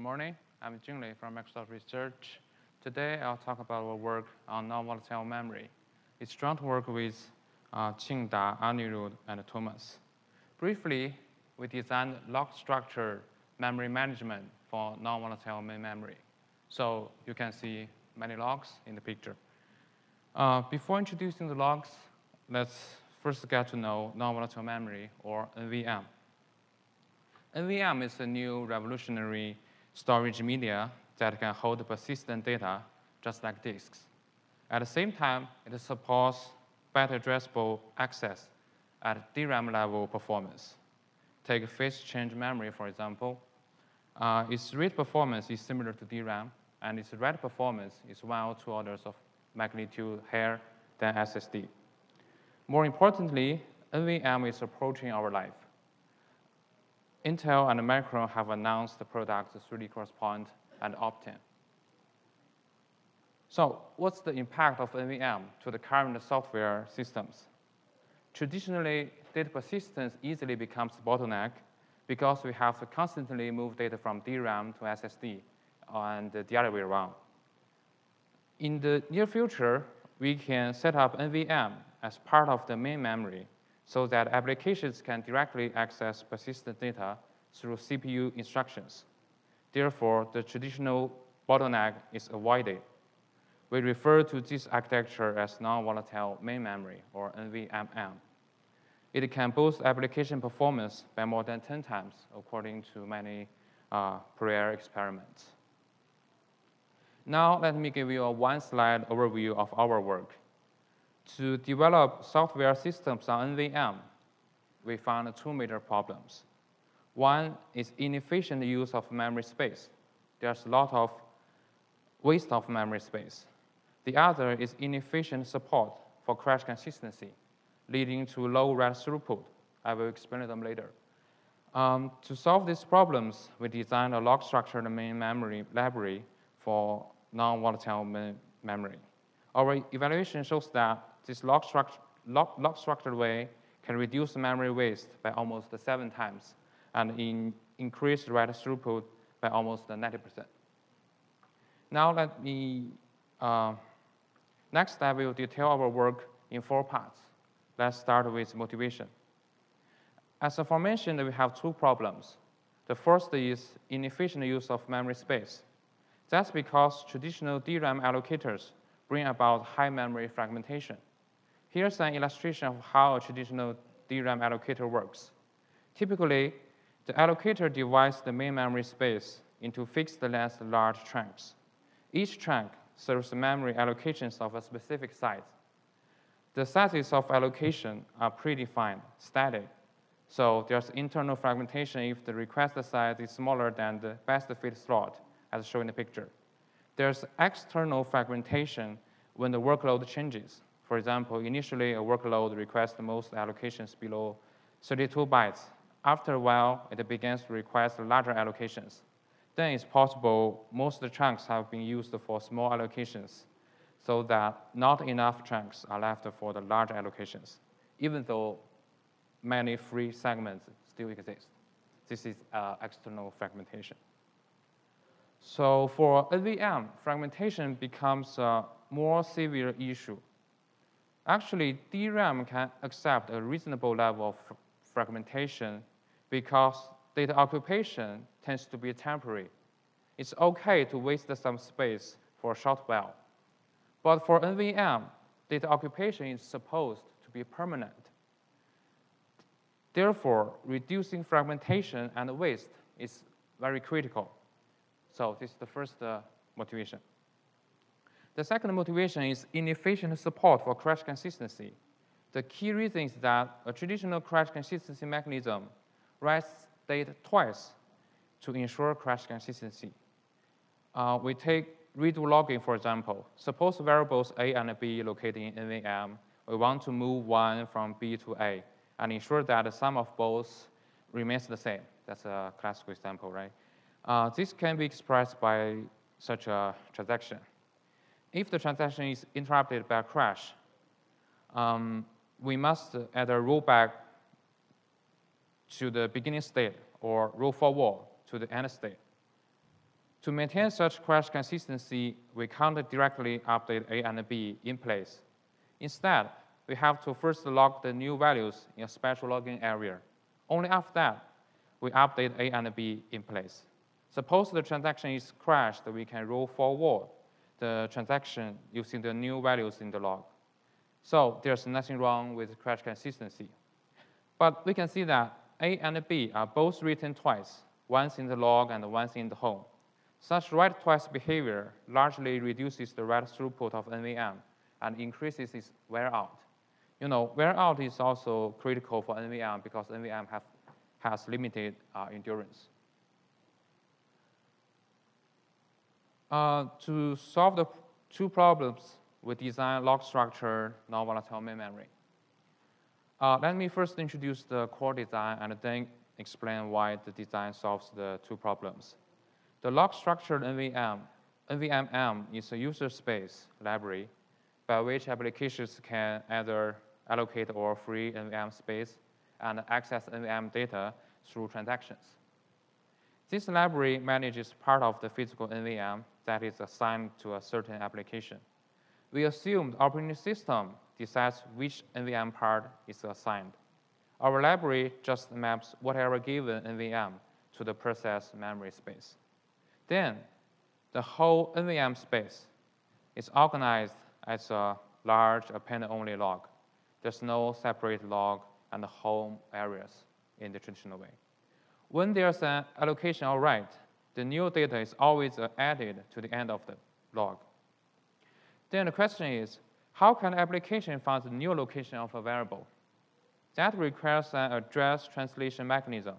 morning. I'm Jinglei from Microsoft Research. Today, I'll talk about our work on non-volatile memory. It's joint work with Qingda, Anirudh, and Thomas. Briefly, we designed log-structured memory management for non-volatile main memory. So you can see many logs in the picture. Before introducing the logs, let's first get to know non-volatile memory, or NVM. NVM is a new revolutionary storage media that can hold persistent data just like disks. At the same time, it supports better addressable access at DRAM level performance. Take phase change memory, for example. Its read performance is similar to DRAM, and its write performance is 1 or 2 orders of magnitude higher than SSD. More importantly, NVM is approaching our life. Intel and Micron have announced the products 3D XPoint and Optane. So what's the impact of NVM to the current software systems? Traditionally, data persistence easily becomes a bottleneck because we have to constantly move data from DRAM to SSD and the other way around. In the near future, we can set up NVM as part of the main memory so that applications can directly access persistent data through CPU instructions. Therefore, the traditional bottleneck is avoided. We refer to this architecture as non-volatile main memory, or NVMe. It can boost application performance by more than 10 times, according to many prior experiments. Now, let me give you a one-slide overview of our work. To develop software systems on NVM, we found 2 major problems. One is inefficient use of memory space. There's a lot of waste of memory space. The other is inefficient support for crash consistency, leading to low write throughput. I will explain them later. To solve these problems, we designed a log-structured main memory library for non-volatile memory. Our evaluation shows that this log-structured way can reduce memory waste by almost 7 times and increase write throughput by almost 90%. Now next I will detail our work in 4 parts. Let's start with motivation. As aforementioned, we have 2 problems. The first is inefficient use of memory space. That's because traditional DRAM allocators bring about high memory fragmentation. Here's an illustration of how a traditional DRAM allocator works. Typically, the allocator divides the main memory space into fixed-length large chunks. Each chunk serves memory allocations of a specific size. The sizes of allocation are predefined, static. So there's internal fragmentation if the requested size is smaller than the best fit slot, as shown in the picture. There's external fragmentation when the workload changes. For example, initially a workload requests most allocations below 32 bytes. After a while, it begins to request larger allocations. Then it's possible most of the chunks have been used for small allocations, so that not enough chunks are left for the large allocations, even though many free segments still exist. This is external fragmentation. So for NVM, fragmentation becomes a more severe issue. Actually, DRAM can accept a reasonable level of fragmentation because data occupation tends to be temporary. It's okay to waste some space for a short while. But for NVM, data occupation is supposed to be permanent. Therefore, reducing fragmentation and waste is very critical. So this is the first motivation. The second motivation is inefficient support for crash consistency. The key reason is that a traditional crash consistency mechanism writes data twice to ensure crash consistency. We take redo logging, for example. Suppose variables A and B located in NVM. We want to move one from B to A and ensure that the sum of both remains the same. That's a classical example, right? This can be expressed by such a transaction. If the transaction is interrupted by a crash, we must either roll back to the beginning state or roll forward to the end state. To maintain such crash consistency, we can't directly update A and B in place. Instead, we have to first log the new values in a special logging area. Only after that, we update A and B in place. Suppose the transaction is crashed, we can roll forward the transaction using the new values in the log. So there's nothing wrong with crash consistency. But we can see that A and B are both written twice, once in the log and once in the home. Such write twice behavior largely reduces the write throughput of NVM and increases its wear out. You know, wear out is also critical for NVM because NVM has limited endurance. To solve the two problems, we design log structure non-volatile main memory. Let me first introduce the core design and then explain why the design solves the two problems. The log-structured NVMM is a user space library by which applications can either allocate or free NVM space and access NVM data through transactions. This library manages part of the physical NVM that is assigned to a certain application. We assume the operating system decides which NVM part is assigned. Our library just maps whatever given NVM to the process memory space. Then, the whole NVM space is organized as a large append-only log. There's no separate log and home areas in the traditional way. When there's an allocation or write, the new data is always added to the end of the log. Then the question is, how can the application find the new location of a variable? That requires an address translation mechanism.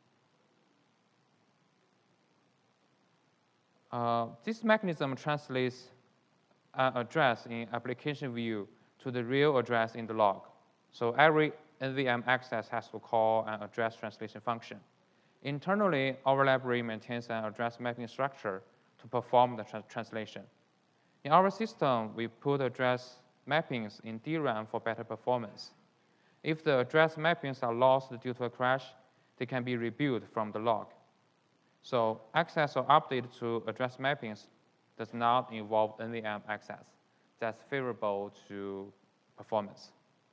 This mechanism translates an address in application view to the real address in the log. So every NVM access has to call an address translation function. Internally, our library maintains an address mapping structure to perform the translation. In our system, we put address mappings in DRAM for better performance. If the address mappings are lost due to a crash, they can be rebuilt from the log. So access or update to address mappings does not involve NVM access. That's favorable to performance.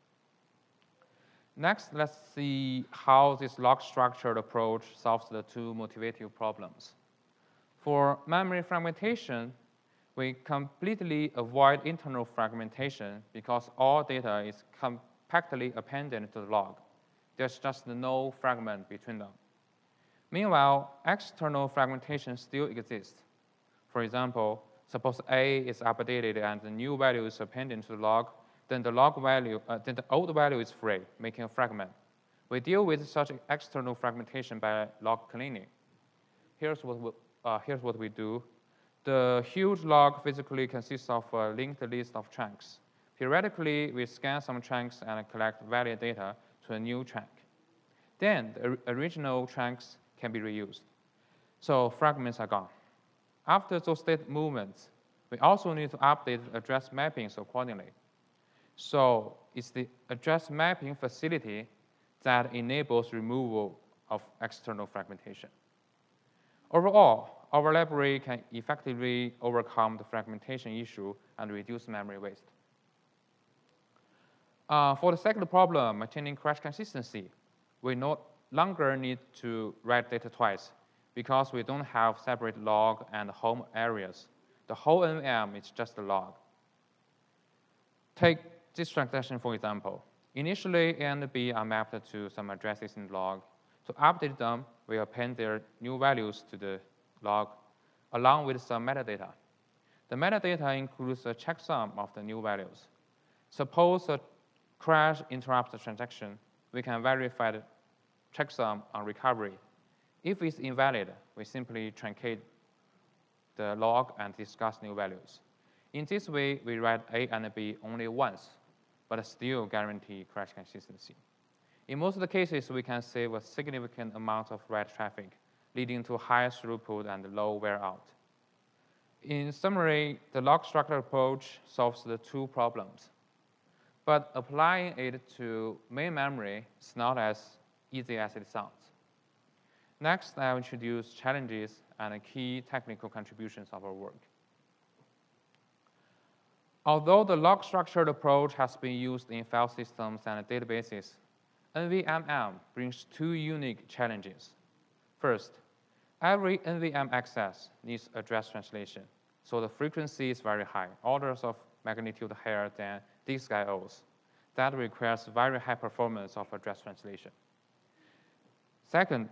Next, let's see how this log-structured approach solves the two motivative problems. For memory fragmentation, we completely avoid internal fragmentation because all data is compactly appended to the log. There's just no fragment between them. Meanwhile, external fragmentation still exists. For example, suppose A is updated and the new value is appended to the log, then the old value is free, making a fragment. We deal with such external fragmentation by log cleaning. Here's what we do. The huge log physically consists of a linked list of chunks. Periodically, we scan some chunks and collect valid data to a new chunk. Then the original chunks can be reused. So fragments are gone. After those data movements, we also need to update the address mappings accordingly. So it's the address mapping facility that enables removal of external fragmentation. Overall, our library can effectively overcome the fragmentation issue and reduce memory waste. For the second problem, maintaining crash consistency, we no longer need to write data twice because we don't have separate log and home areas. The whole NVM is just a log. Take this transaction, for example. Initially, A and B are mapped to some addresses in the log. To update them, we append their new values to the log along with some metadata. The metadata includes a checksum of the new values. Suppose a crash interrupts the transaction, we can verify the checksum on recovery. If it's invalid, we simply truncate the log and discuss new values. In this way, we write A and B only once, but still guarantee crash consistency. In most of the cases, we can save a significant amount of write traffic, leading to high throughput and low wear out. In summary, the log structure approach solves the two problems. But applying it to main memory is not as easy as it sounds. Next, I'll introduce challenges and key technical contributions of our work. Although the log-structured approach has been used in file systems and databases, NVMM brings two unique challenges. First, every NVMe access needs address translation, so the frequency is very high, orders of magnitude higher than disk IOs. That requires very high performance of address translation. Second,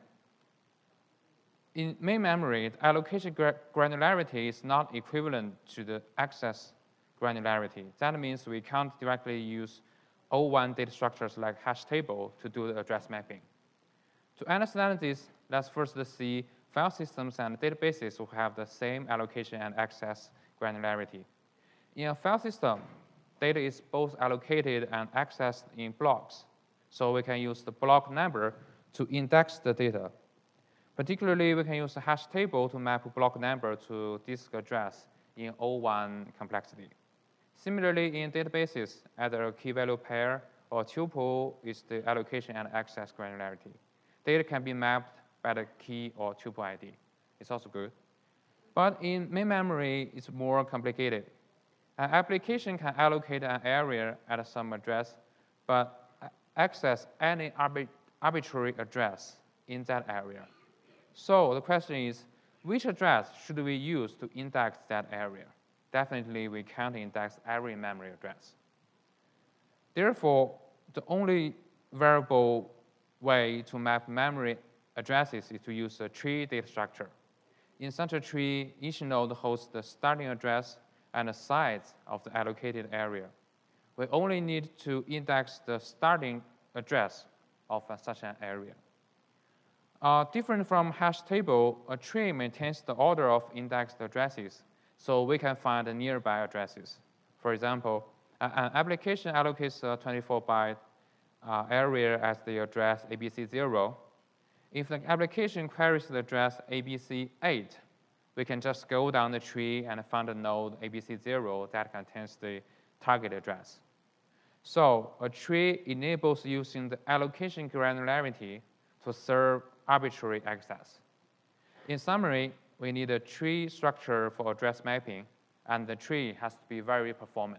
in main memory, the allocation granularity is not equivalent to the access granularity. That means we can't directly use O1 data structures like hash table to do the address mapping. To understand this, let's first see file systems and databases who have the same allocation and access granularity. In a file system, data is both allocated and accessed in blocks, so we can use the block number to index the data. Particularly, we can use the hash table to map block number to disk address in O1 complexity. Similarly, in databases, either a key value pair or tuple is the allocation and access granularity. Data can be mapped by the key or tuple ID. It's also good. But in main memory, it's more complicated. An application can allocate an area at some address, but access any arbitrary address in that area. So the question is, which address should we use to index that area? Definitely, we can't index every memory address. Therefore, the only variable way to map memory addresses is to use a tree data structure. In such a tree, each node hosts the starting address and the size of the allocated area. We only need to index the starting address of such an area. Different from hash table, a tree maintains the order of indexed addresses, so we can find the nearby addresses. For example, an application allocates a 24-byte area as the address ABC0. If the application queries the address ABC8, we can just go down the tree and find a node ABC0 that contains the target address. So a tree enables using the allocation granularity to serve arbitrary access. In summary, we need a tree structure for address mapping, and the tree has to be very performant.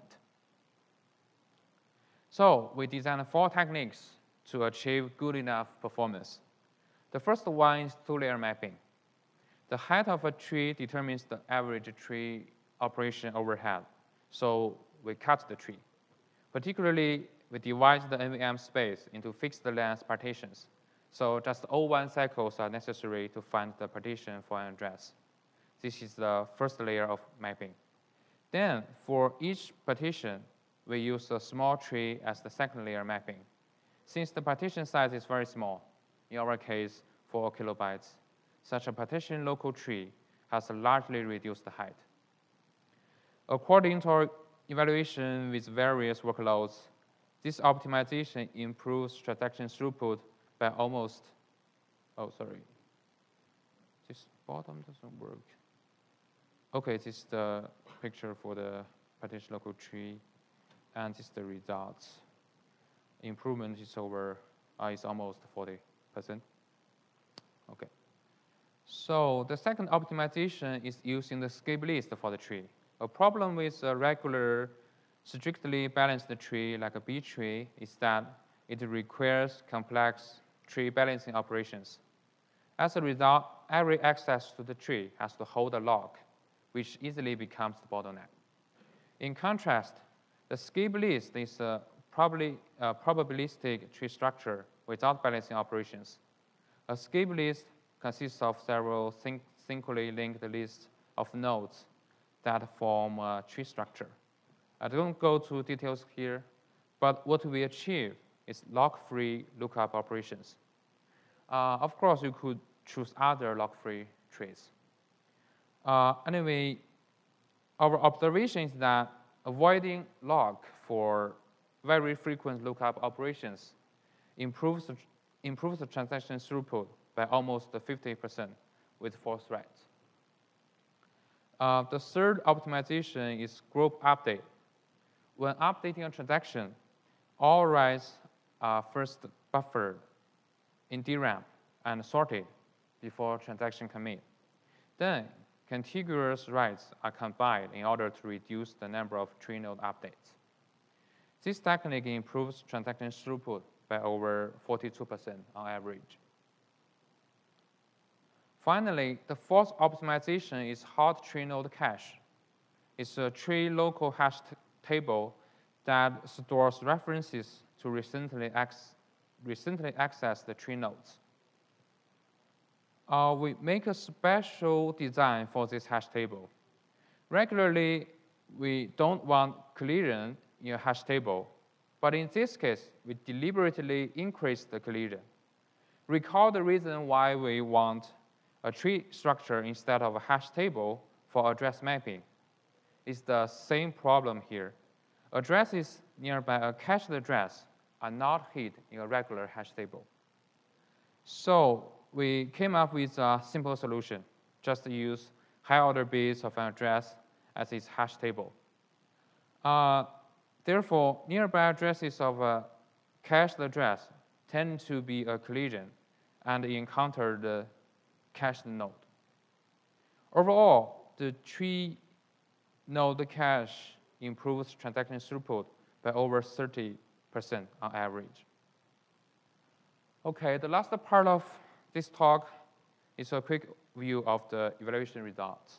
So we designed 4 techniques to achieve good enough performance. The first one is two-layer mapping. The height of a tree determines the average tree operation overhead, so we cut the tree. Particularly, we divide the NVMe space into fixed length partitions. So just O1 cycles are necessary to find the partition for an address. This is the first layer of mapping. Then, for each partition, we use a small tree as the second layer mapping. Since the partition size is very small, in our case, 4 kilobytes, such a partition local tree has largely reduced the height. According to our evaluation with various workloads, this optimization improves transaction throughput by almost, this bottom doesn't work. Okay, this is the picture for the partition local tree, and this is the results. Improvement is is almost 40%. Okay. So the second optimization is using the skip list for the tree. A problem with a regular, strictly balanced tree like a B tree is that it requires complex tree balancing operations. As a result, every access to the tree has to hold a lock, which easily becomes the bottleneck. In contrast, the skip list is a probabilistic tree structure without balancing operations. A skip list consists of several synchrony linked lists of nodes that form a tree structure. I don't go to details here, but what we achieve is lock-free lookup operations. Of course, you could choose other lock-free trees. Anyway, our observation is that avoiding lock for very frequent lookup operations improves the transaction throughput by almost 50% with 4 threads. The third optimization is group update. When updating a transaction, all writes are first buffered in DRAM and sorted before transaction commit. Then, contiguous writes are combined in order to reduce the number of tree node updates. This technique improves transaction throughput by over 42% on average. Finally, the fourth optimization is hot tree node cache. It's a tree local hash table that stores references to recently accessed tree nodes. We make a special design for this hash table. Regularly, we don't want collision in a hash table, but in this case, we deliberately increase the collision. Recall the reason why we want a tree structure instead of a hash table for address mapping. It's the same problem here. Addresses nearby a cached address are not hid in a regular hash table. So we came up with a simple solution. Just use high order bits of an address as its hash table. Therefore, nearby addresses of a cached address tend to be a collision and encounter the cached node. Overall, the tree node cache improves transaction throughput by over 30% on average. Okay, the last part of this talk is a quick view of the evaluation results.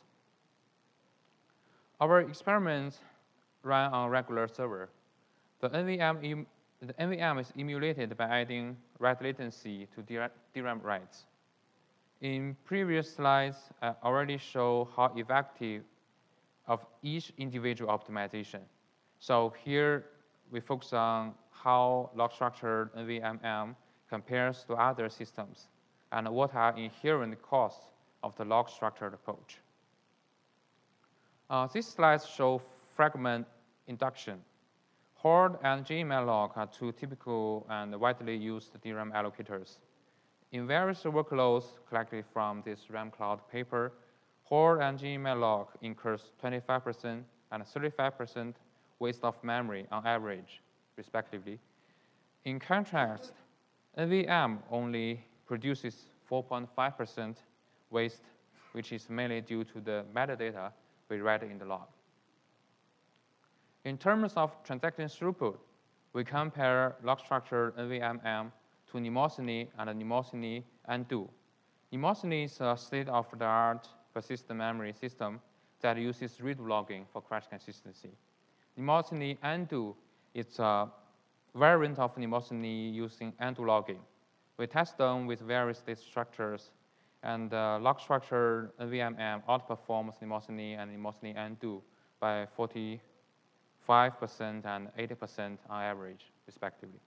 Our experiments run on regular server. The NVM is emulated by adding write latency to DRAM writes. In previous slides, I already showed how effective of each individual optimization. So here we focus on how log-structured NVMM compares to other systems and what are inherent costs of the log-structured approach. These slides show fragment induction. Hoard and gmalloc are two typical and widely used DRAM allocators. In various workloads collected from this RAMCloud paper, Hoard and gmalloc incurs 25% and 35% waste of memory on average, respectively. In contrast, NVM only produces 4.5% waste, which is mainly due to the metadata we write in the log. In terms of transaction throughput, we compare log-structured NVMM to Mnemosine and Mnemosine Undo. Mnemosine is a state-of-the-art persistent memory system that uses redo logging for crash consistency. Mnemosine Undo is a variant of Mnemosine using undo logging. We test them with various state structures, and log-structured NVMM outperforms Mnemosine and Mnemosine Undo by 45% and 80% on average, respectively.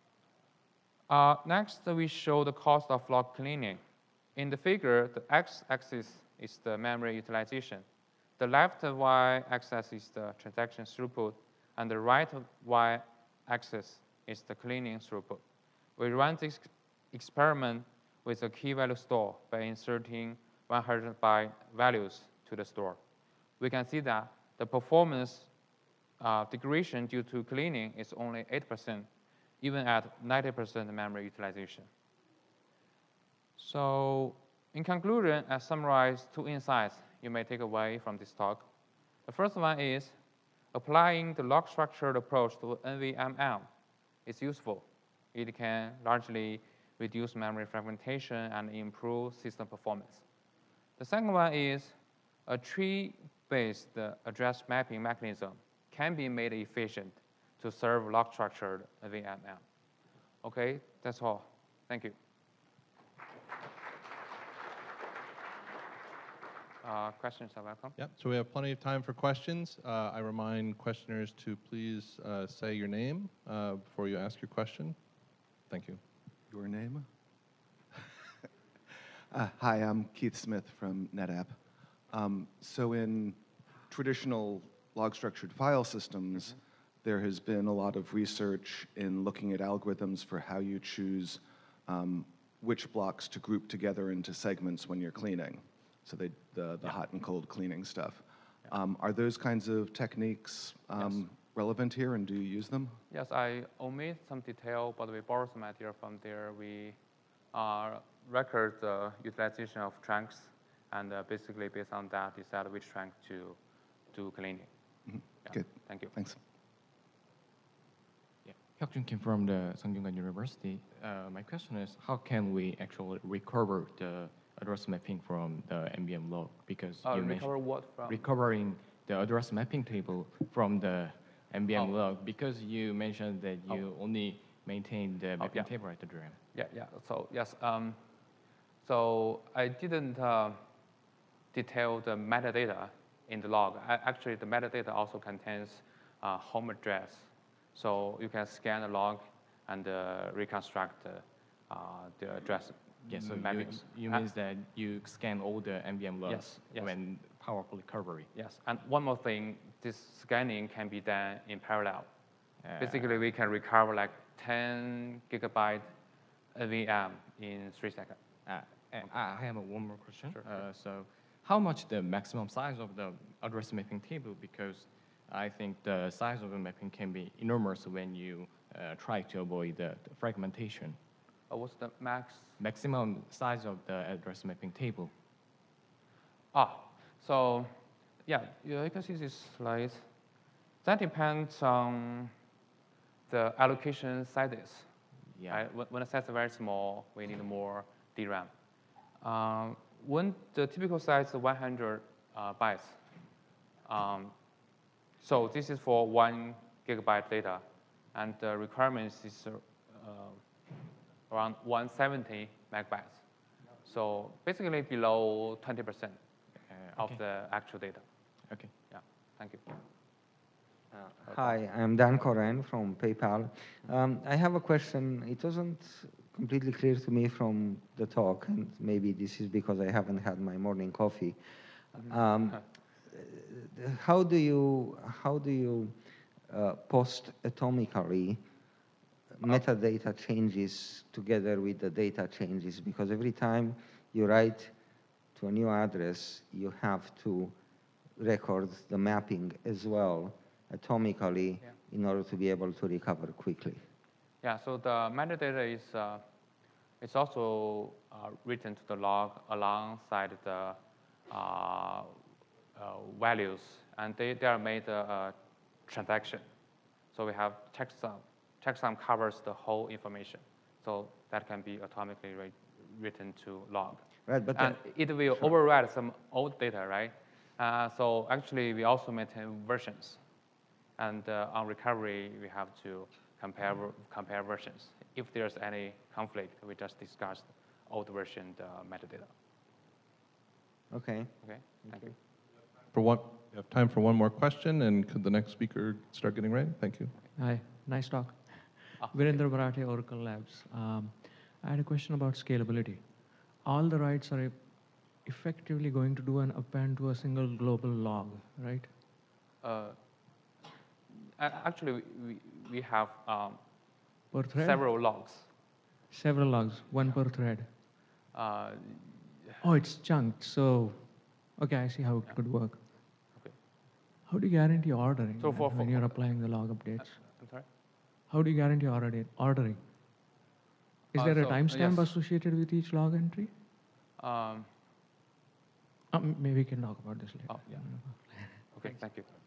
Next, we show the cost of log cleaning. In the figure, the x-axis is the memory utilization. The left y-axis is the transaction throughput, and the right y-axis is the cleaning throughput. We run this experiment with a key value store by inserting 100 byte values to the store. We can see that the performance degradation due to cleaning is only 8%, even at 90% memory utilization. So in conclusion, I summarize two insights you may take away from this talk. The first one is applying the log-structured approach to NVMM is useful. It can largely reduce memory fragmentation and improve system performance. The second one is a tree-based address mapping mechanism can be made efficient to serve log-structured NVMM. Okay, that's all. Thank you. Questions are welcome. Yep, so we have plenty of time for questions. I remind questioners to please say your name before you ask your question. Thank you. Your name? Hi, I'm Keith Smith from NetApp. So in traditional log-structured file systems, there has been a lot of research in looking at algorithms for how you choose which blocks to group together into segments when you're cleaning. So the hot and cold cleaning stuff. Are those kinds of techniques relevant here, and do you use them? Yes, I omit some detail, but we borrow some idea from there. We record the utilization of trunks, and basically based on that, decide which trunk to do cleaning. Mhm. Yeah. Good. Thank you. Thanks. Yeah. Hyuk-jun Kim from the Sungkyunkwan University. My question is, how can we actually recover the address mapping from the NVM log? Because you mentioned Recover what from? recovering the address mapping table from the NVM Oh. log, because you mentioned that you only maintain the mapping yeah. table at the DRAM. Yeah. So yes. So I didn't detail the metadata in the log. Actually, the metadata also contains home address. So you can scan the log and reconstruct the address Yeah, so mappings. you means that you scan all the NVM logs Yes. when powerful recovery. Yes, and one more thing, this scanning can be done in parallel. Basically, we can recover like 10 gigabyte NVM in 3 seconds. I have one more question. Sure. So how much the maximum size of the address mapping table? Because I think the size of the mapping can be enormous when you try to avoid the fragmentation. What's the max? Maximum size of the address mapping table. So yeah, you can see this slide. That depends on the allocation sizes. Yeah. Right? When the size is very small, we need more DRAM. When the typical size is 100 bytes, so this is for 1 gigabyte data, and the requirements is around 170 megabytes. So basically below 20% of Okay. the actual data. Okay. Yeah, thank you. Hi, I'm Dan Koren from PayPal. I have a question. It wasn't completely clear to me from the talk, and maybe this is because I haven't had my morning coffee. How do you post atomically metadata changes together with the data changes? Because every time you write to a new address, you have to record the mapping as well atomically in order to be able to recover quickly. Yeah, so the metadata is it's also written to the log alongside the values, and they are made a transaction. So we have checksum. Checksum covers the whole information, so that can be atomically written to log. Right, but and it will override some old data, right? So actually, we also maintain versions, and on recovery, we have to compare versions. If there's any conflict, we just discuss old version metadata. Okay. Okay, thank you. We have time for one more question, and could the next speaker start getting ready? Thank you. Hi, nice talk. Virendra Bharati, Oracle Labs. I had a question about scalability. All the writes are effectively going to do an append to a single global log, right? Actually, we have Per thread? several logs. Several logs, one per thread. Oh, it's chunked, so, okay, I see how it could work. Okay. How do you guarantee ordering So when you're applying the log updates? I'm sorry? How do you guarantee ordering? Is there a So, timestamp yes. associated with each log entry? Um, Maybe we can talk about this later. Oh, yeah. Okay, thank you.